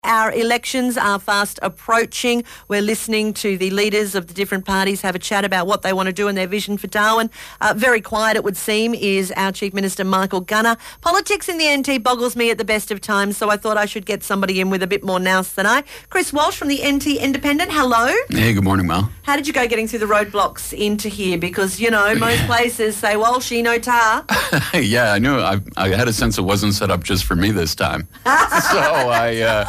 Our elections are fast approaching. We're listening to the leaders of the different parties have a chat about what they want to do and their vision for Darwin. Very quiet, it would seem, is our Chief Minister, Michael Gunner. Politics in the NT boggles me at the best of times, so I thought I should get somebody in with a bit more nous than I. Chris Walsh from the NT Independent, hello. Hey, good morning, Mel. How did you go getting through the roadblocks into here? Because, you know, most places say, Walshy, no tar. Yeah, I knew. I had a sense it wasn't set up just for me this time. So I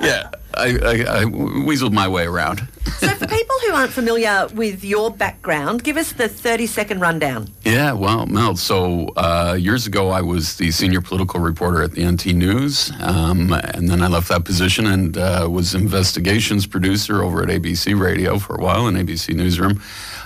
weaseled my way around. So for people who aren't familiar with your background, give us the 30-second rundown. Yeah, well, Mel, so years ago I was the senior political reporter at the NT News, and then I left that position and was investigations producer over at ABC Radio for a while in ABC Newsroom.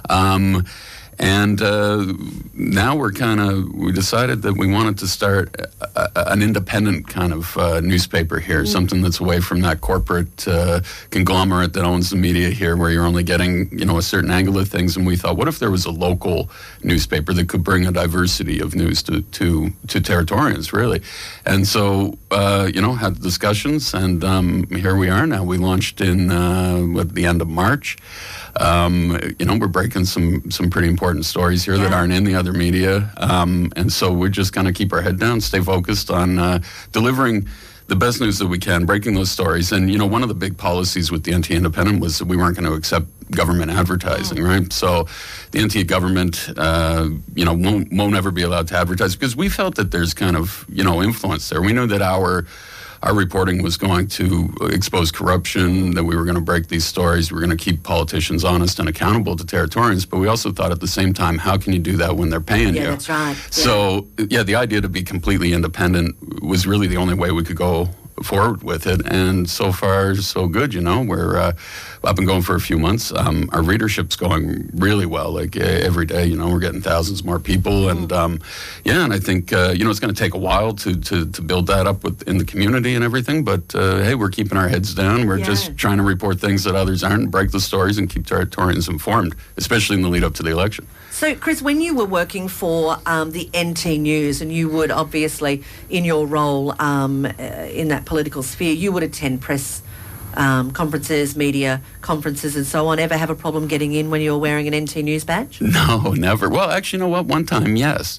And now we decided that we wanted to start an independent kind of newspaper here, something that's away from that corporate conglomerate that owns the media here, where you're only getting, you know, a certain angle of things. And we thought, what if there was a local newspaper that could bring a diversity of news to Territorians, really? And so, had discussions, and here we are now. We launched in at the end of March. We're breaking some pretty important stories here that aren't in the other media. And so we're just going to keep our head down, stay focused on delivering the best news that we can, breaking those stories. And, you know, one of the big policies with the NT Independent was that we weren't going to accept government advertising, right? So the NT government, won't ever be allowed to advertise because we felt that there's kind of, influence there. We knew that our reporting was going to expose corruption, that we were going to break these stories, we were going to keep politicians honest and accountable to Territorians, but we also thought at the same time, how can you do that when they're paying you? Yeah, that's right. So, the idea to be completely independent was really the only way we could go forward with it, and so far so good. We're up and going for a few months. Our readership's going really well, like every day. We're getting thousands more people, and and I think it's going to take a while to build that up in the community and everything, but hey, we're keeping our heads down. We're just trying to report things that others aren't, break the stories and keep Territorians informed, especially in the lead up to the election. So, Chris, when you were working for the NT News, and you would obviously, in your role in that political sphere, you would attend press conferences, media conferences and so on. Ever have a problem getting in when you were wearing an NT News badge? No, never. Well, actually, you know what? One time, yes.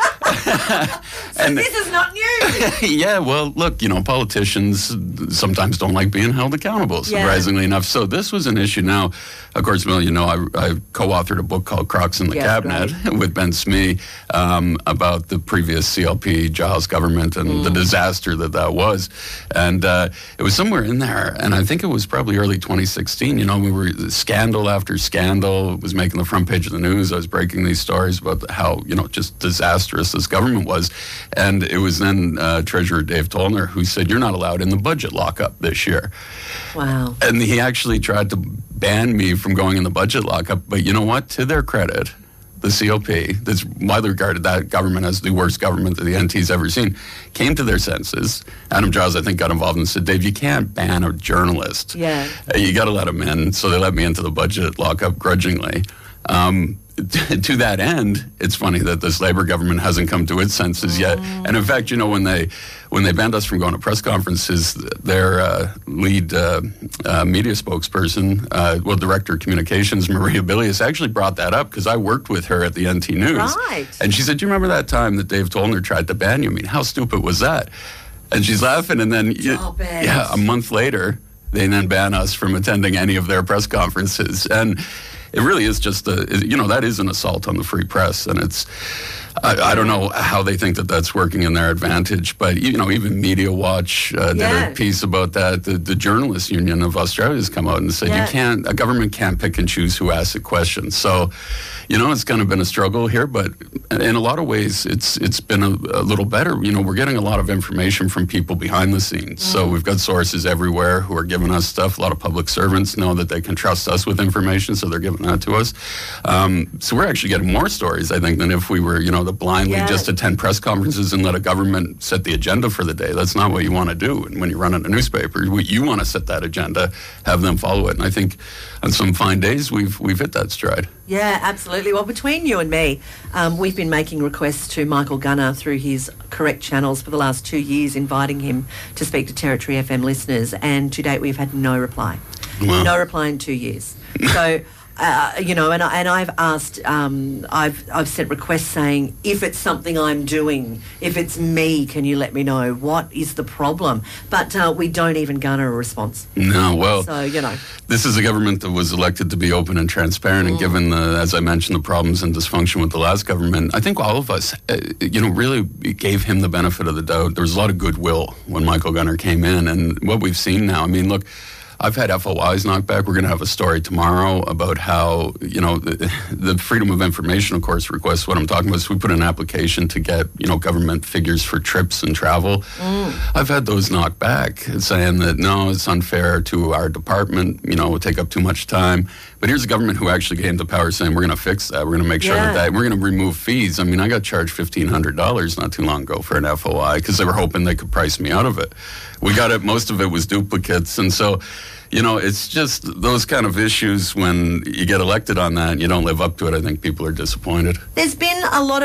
So this is not new. Yeah, well, look, politicians sometimes don't like being held accountable, surprisingly enough. So this was an issue. Now, of course, Mel, I co-authored a book called Crocs in the Cabinet with Ben Smee about the previous CLP Giles government and the disaster that was. And it was somewhere in there, and I think it was probably early 2016. We were scandal after scandal. It was making the front page of the news. I was breaking these stories about how, just disastrous this government was. And it was then Treasurer Dave Tollner who said, you're not allowed in the budget lockup this year. Wow. And he actually tried to ban me from going in the budget lockup. But you know what? To their credit, the CLP, that's widely regarded that government as the worst government that the NT's ever seen, came to their senses. Adam Giles, I think, got involved and said, Dave, you can't ban a journalist. Yeah. You got to let him in. So they let me into the budget lockup grudgingly. To that end, it's funny that this Labour government hasn't come to its senses yet. And in fact, when they banned us from going to press conferences, their lead media spokesperson, director of communications, Maria Bilius, actually brought that up because I worked with her at the NT News. Right. And she said, do you remember that time that Dave Tollner tried to ban you? I mean, how stupid was that? And she's laughing, and then, a month later, they then ban us from attending any of their press conferences. And it really is just that is an assault on the free press, and it's I don't know how they think that that's working in their advantage, but even Media Watch did a piece about that. The Journalists Union of Australia has come out and said a government can't pick and choose who asks a question. So, it's kind of been a struggle here, but in a lot of ways, it's been a little better. We're getting a lot of information from people behind the scenes. So we've got sources everywhere who are giving us stuff. A lot of public servants know that they can trust us with information, so they're giving that to us. So we're actually getting more stories, I think, than if we were, to blindly just attend press conferences and let a government set the agenda for the day. That's not what you want to do. And when you're running a newspaper, you want to set that agenda, have them follow it. And I think on some fine days, we've hit that stride. Yeah, absolutely. Well, between you and me, we've been making requests to Michael Gunner through his correct channels for the last 2 years, inviting him to speak to Territory FM listeners. And to date, we've had no reply. Wow. No reply in 2 years. So... and I've asked, I've sent requests saying, if it's something I'm doing, if it's me, can you let me know? What is the problem? But we don't even garner a response. No, well, so, this is a government that was elected to be open and transparent, and given, as I mentioned, the problems and dysfunction with the last government, I think all of us, really gave him the benefit of the doubt. There was a lot of goodwill when Michael Gunner came in, and what we've seen now, I mean, look, I've had FOIs knocked back. We're going to have a story tomorrow about how, the Freedom of Information, of course, request. What I'm talking about is we put an application to get, government figures for trips and travel. I've had those knocked back, saying that, no, it's unfair to our department, it will take up too much time. But here's a government who actually came to power saying, we're going to fix that. We're going to make sure that we're going to remove fees. I mean, I got charged $1,500 not too long ago for an FOI because they were hoping they could price me out of it. We got it. Most of it was duplicates. And so, it's just those kind of issues when you get elected on that and you don't live up to it. I think people are disappointed. There's been a lot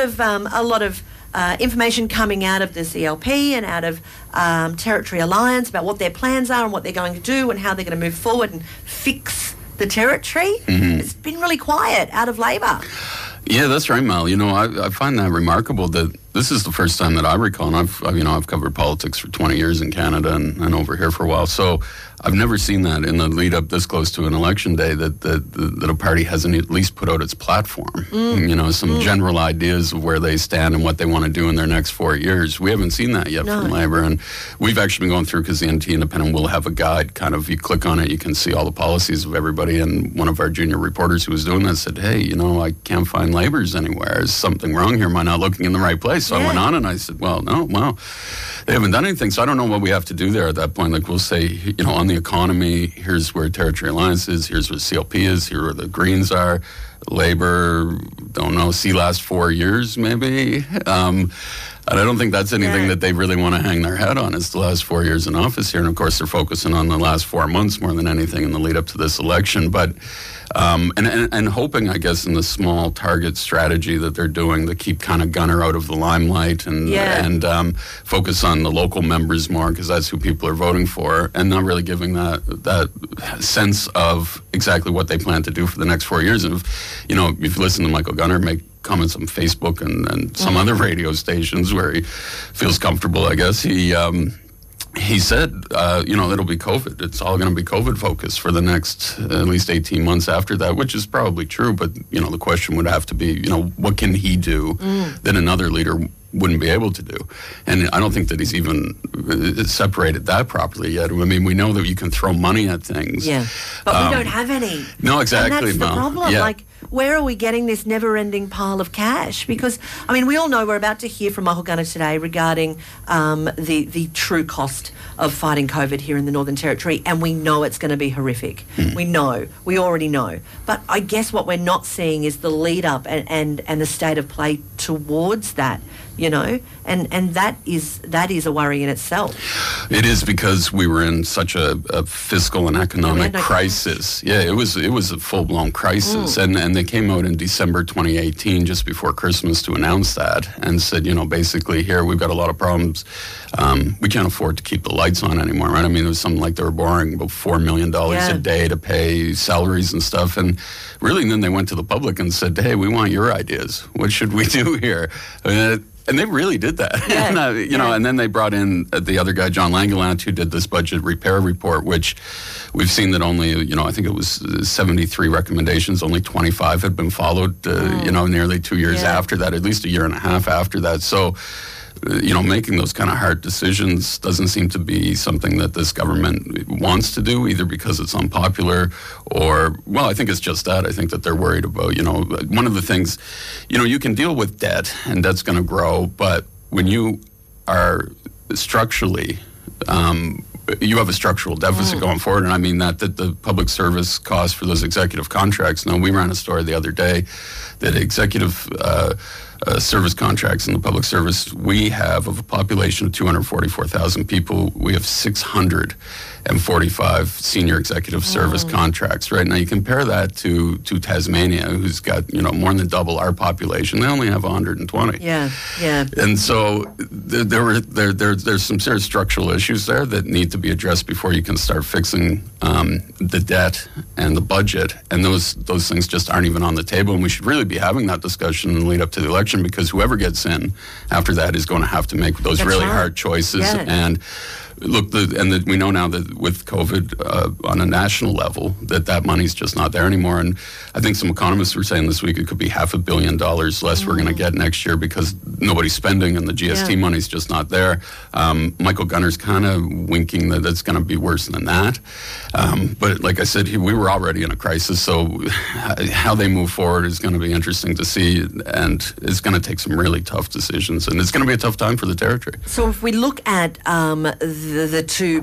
of information coming out of the CLP and out of Territory Alliance about what their plans are and what they're going to do and how they're going to move forward and fix the territory. It's been really quiet out of Labor. Yeah, that's right, Mel. I find that remarkable that this is the first time that I recall, and I've covered politics for 20 years in Canada and over here for a while. So I've never seen that in the lead up this close to an election day that a party hasn't at least put out its platform. Some general ideas of where they stand and what they want to do in their next 4 years. We haven't seen that yet from Labor, and we've actually been going through because the NT Independent will have a guide. Kind of, you click on it, you can see all the policies of everybody. And one of our junior reporters who was doing that said, "Hey, I can't find Labor's anywhere. Is something wrong here? Am I not looking in the right place?" So I went on and I said, well, they haven't done anything. So I don't know what we have to do there at that point. Like we'll say, on the economy, here's where Territory Alliance is, here's where CLP is, here where the Greens are. Labor, don't know, see last 4 years maybe. And I don't think that's anything that they really want to hang their head on is the last 4 years in office here. And of course, they're focusing on the last 4 months more than anything in the lead up to this election. But and hoping, I guess, in the small target strategy that they're doing to keep kind of Gunner out of the limelight and focus on the local members more because that's who people are voting for, and not really giving that sense of exactly what they plan to do for the next 4 years. And if you listen to Michael Gunner make comments on Facebook and some other radio stations where he feels comfortable, I guess. He said, it'll be COVID. It's all going to be COVID focused for the next at least 18 months after that, which is probably true. But, the question would have to be, what can he do that another leader wouldn't be able to do? And I don't think that he's even separated that properly yet. I mean, we know that you can throw money at things. Yeah, but we don't have any. No, exactly. And that's the problem. Yeah. Where are we getting this never-ending pile of cash? Because, we all know we're about to hear from Michael Gunner today regarding the true cost of fighting COVID here in the Northern Territory, and we know it's going to be horrific. We already know. But I guess what we're not seeing is the lead-up and the state of play towards that, and that is a worry in itself. It is because we were in such a fiscal and economic crisis. Yeah, it was a full-blown crisis, and they came out in December 2018, just before Christmas, to announce that and said, basically here we've got a lot of problems. We can't afford to keep the lights on anymore, right? I mean, it was something like they were borrowing about $4 million a day to pay salaries and stuff, and really then they went to the public and said, hey, we want your ideas. What should we do here? And they really did that. And then they brought in the other guy, John Langeland, who did this budget repair report, which we've seen that only, I think it was 73 recommendations, only 25 had been followed, nearly 2 years after that, at least a year and a half after that. So, making those kind of hard decisions doesn't seem to be something that this government wants to do, either because it's unpopular or, I think it's just that. I think that they're worried about, one of the things, you can deal with debt and debt's going to grow, but when you are structurally, you have a structural deficit going forward, and I mean that the public service costs for those executive contracts. Now, we ran a story the other day that executive service contracts in the public service. We have, of a population of 244,000 people, we have 645 senior executive service contracts. Right now, you compare that to Tasmania, who's got more than double our population. They only have 120. Yeah. And so there's some serious structural issues there that need to be addressed before you can start fixing the debt and the budget. And those things just aren't even on the table. And we should really be having that discussion in the lead up to the election, because whoever gets in after that is going to have to make those hard choices. Yeah. And look, we know now that with COVID on a national level, that money's just not there anymore. And I think some economists were saying this week it could be $500 million less we're going to get next year because nobody's spending and the GST money's just not there. Michael Gunner's kind of winking that it's going to be worse than that. But like I said, we were already in a crisis, so how they move forward is going to be interesting to see, and it's going to take some really tough decisions, and it's going to be a tough time for the Territory. So if we look at the two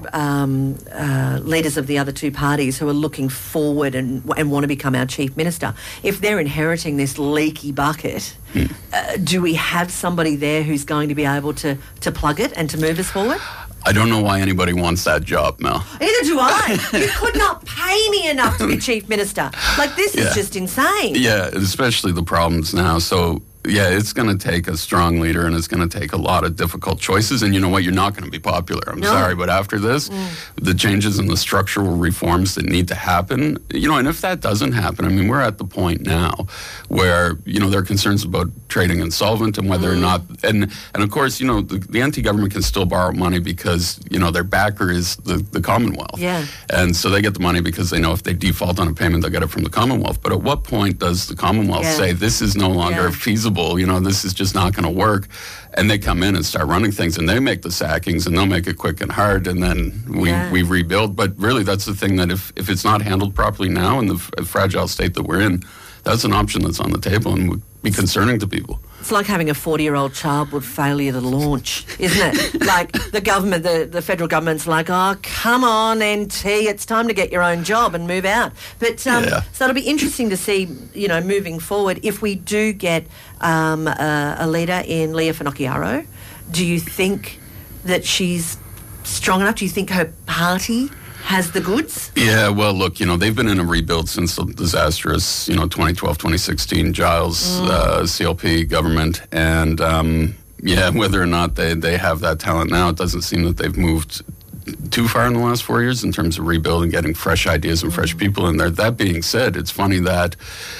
leaders of the other two parties who are looking forward and want to become our Chief Minister, if they're inheriting this leaky bucket, do we have somebody there who's going to be able to plug it and to move us forward? I don't know why anybody wants that job, Mel. Either do I. You could not pay me enough to be Chief Minister. Like, this is just insane. Yeah, especially the problems now. So, yeah, it's going to take a strong leader, and it's going to take a lot of difficult choices. And you know what? You're not going to be popular. I'm sorry, but after this, the changes and the structural reforms that need to happen, and if that doesn't happen, I mean, we're at the point now where, there are concerns about trading insolvent and whether or not, and of course, the NT government can still borrow money because, their backer is the Commonwealth. Yeah. And so they get the money because they know if they default on a payment, they'll get it from the Commonwealth. But at what point does the Commonwealth say this is no longer feasible? This is just not going to work, and they come in and start running things, and they make the sackings, and they'll make it quick and hard, and then we rebuild. But really, that's the thing, that if it's not handled properly now in the fragile state that we're in, that's an option that's on the table and would be concerning to people. It's like having a 40-year-old child with failure to launch, isn't it? Like, the government, the federal government's like, oh, come on, NT, it's time to get your own job and move out. But so it'll be interesting to see, moving forward, if we do get a leader in Leah Finocchiaro. Do you think that she's strong enough? Do you think her party has the goods? Yeah, well, look, they've been in a rebuild since the disastrous, 2012, 2016 Giles CLP government. And, whether or not they have that talent now, it doesn't seem that they've moved too far in the last 4 years in terms of rebuilding, getting fresh ideas and fresh people in there. That being said, it's funny that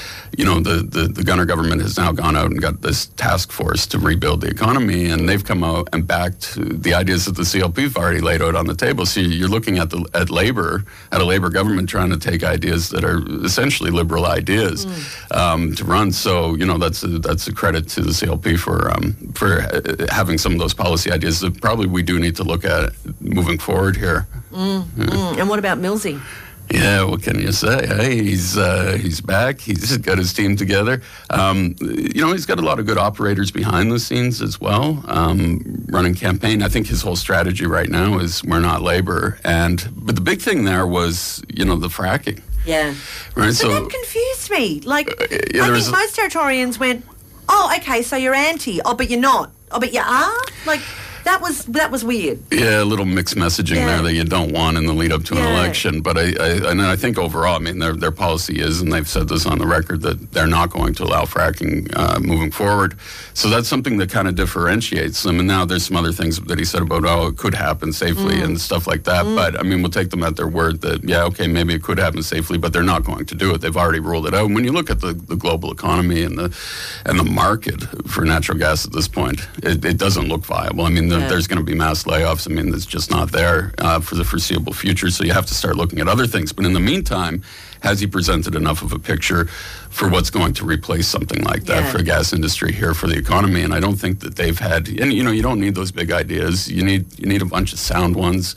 the Gunner government has now gone out and got this task force to rebuild the economy, and they've come out and backed the ideas that the CLP have already laid out on the table. So you're looking at a Labour government trying to take ideas that are essentially liberal ideas to run. So that's a credit to the CLP for having some of those policy ideas that probably we do need to look at moving forward here. And what about Millsy? Yeah, what can you say? Hey, he's back. He's got his team together. He's got a lot of good operators behind the scenes as well, running campaign. I think his whole strategy right now is we're not Labour. But the big thing there was, the fracking. Yeah. Right. So that confused me. Like, I think most Territorians went, oh, okay, so you're anti. Oh, but you're not. Oh, but you are? Like, that was weird. Yeah, a little mixed messaging there that you don't want in the lead up to an election. But I think overall, I mean, their policy is, and they've said this on the record, that they're not going to allow fracking moving forward. So that's something that kind of differentiates them. And now there's some other things that he said about, it could happen safely and stuff like that. But I mean, we'll take them at their word that, maybe it could happen safely, but they're not going to do it. They've already ruled it out. And when you look at the global economy and the market for natural gas at this point, it doesn't look viable. I mean, there's going to be mass layoffs. I mean, it's just not there for the foreseeable future. So you have to start looking at other things. But in the meantime, has he presented enough of a picture for what's going to replace something like that for the gas industry here, for the economy? And I don't think that they've had, and you don't need those big ideas. You need a bunch of sound ones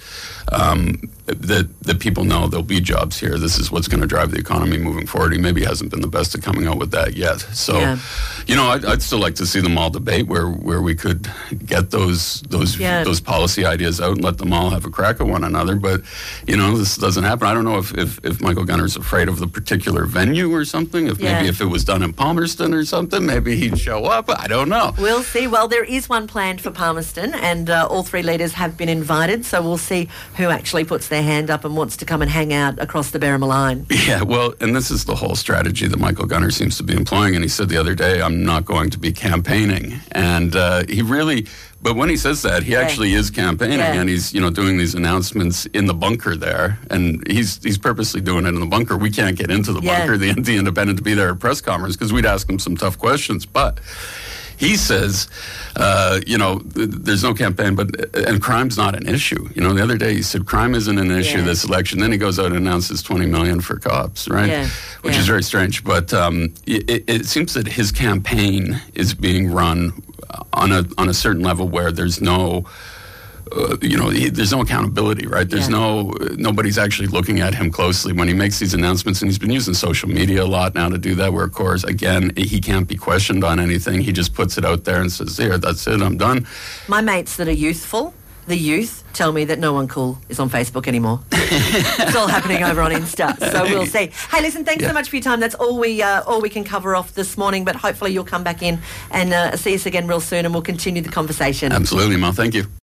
that people know there'll be jobs here. This is what's going to drive the economy moving forward. He maybe hasn't been the best at coming out with that yet. So, I'd still like to see them all debate where we could get those those policy ideas out and let them all have a crack at one another. But, this doesn't happen. I don't know if Michael Gunner's afraid of the particular venue or something. Maybe if it was done in Palmerston or something, maybe he'd show up. I don't know. We'll see. Well, there is one planned for Palmerston, and all three leaders have been invited, so we'll see who actually puts their hand up and wants to come and hang out across the Berrima line. Yeah, well, and this is the whole strategy that Michael Gunner seems to be employing, and he said the other day, I'm not going to be campaigning. And but when he says that, he actually is campaigning, and he's, doing these announcements in the bunker there, and he's purposely doing it in the bunker. We can't get into the bunker, the NT Independent, to be there at press conference, because we'd ask him some tough questions, but he says, there's no campaign, and crime's not an issue. The other day he said crime isn't an issue this election. Then he goes out and announces $20 million for cops, right? Yeah. Which is very strange. But it seems that his campaign is being run on a certain level where there's no. There's no accountability, right? There's nobody's actually looking at him closely when he makes these announcements, and he's been using social media a lot now to do that, where, of course, again, he can't be questioned on anything. He just puts it out there and says, there, that's it, I'm done. My mates that are youthful, the youth, tell me that no one cool is on Facebook anymore. It's all happening over on Insta, so we'll see. Hey, listen, thanks so much for your time. That's all we can cover off this morning, but hopefully you'll come back in and see us again real soon, and we'll continue the conversation. Absolutely, Mel. Thank you.